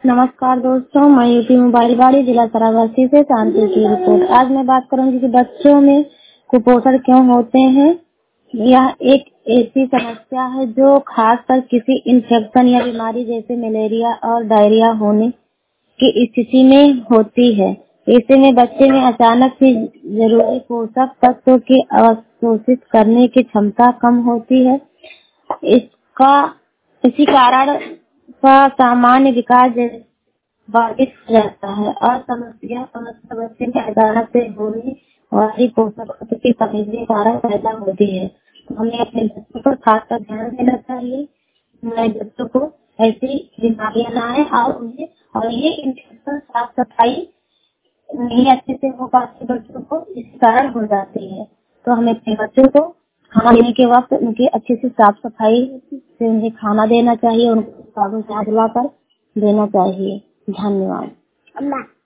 नमस्कार दोस्तों, मैं यूपी मोबाइल वाली जिला सरावासी से शांति की रिपोर्ट। आज मैं बात करूंगी कि बच्चों में कुपोषण क्यों होते हैं। यह एक ऐसी समस्या है जो खासकर किसी इन्फेक्शन या बीमारी जैसे मलेरिया और डायरिया होने की स्थिति में होती है। ऐसे में बच्चे में अचानक से जरूरी पोषक तत्वों की अवशोषित करने की क्षमता कम होती है। इसका इसी कारण का सामान्य विकास बाधित हो जाता है और समस्या बच्चे में अचानक से होने वाली पोषक तत्व की कमी के कारण पैदा होती है। तो हमें अपने बच्चों पर खासकर ध्यान देना चाहिए। हमारे बच्चों को ऐसी बीमारियां ना आए और ये इन्फेक्शन साफ सफाई नहीं अच्छे से हो पाती बच्चों को, इस कारण हो जाती है। तो हमें अपने बच्चों को खाना देने के वक्त उनकी अच्छे से साफ सफाई से उन्हें खाना देना चाहिए, उनको साबुन से हाथ धुलाकर देना चाहिए। धन्यवाद।